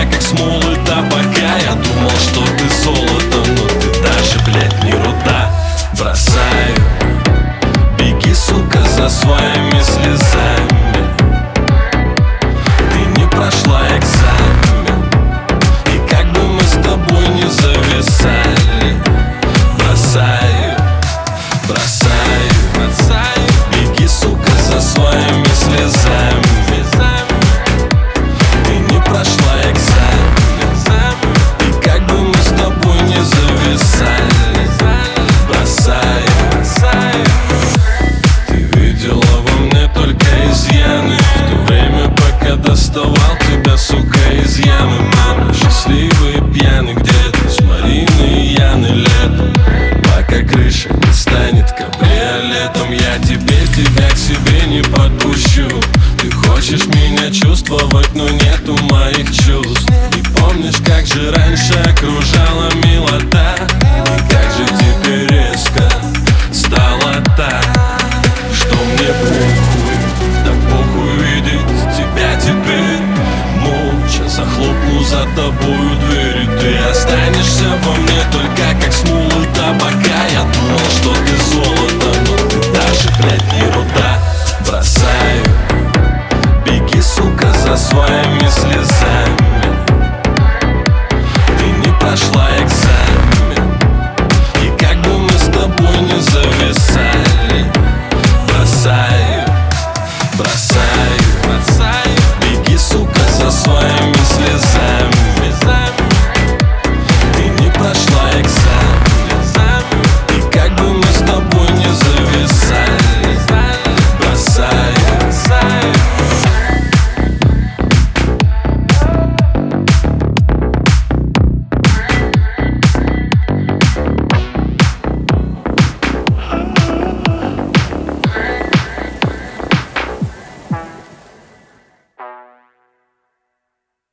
как смолы табака. Я думал, что ты золото, но ты даже, блядь, не руда. Бросаю, беги, сука, за своими слезами. Ты не прошла экзамен, и как бы мы с тобой не зависали. Бросаю, бросаю, беги, сука, за своими слезами. Ты не прошла экзамен, и как бы мы с тобой не зависали. Бросаю, ты видела во мне только изъяны. В то время, пока доставал тебя, сука, из ямы. Мама, счастливый и пьяный, где-то с Мариной и Яной летом. Пока крыша не станет кабриолетом, я тебя к себе не подпущу. Ты хочешь меня чувствовать, но нету моих чувств. И помнишь, как же раньше окружал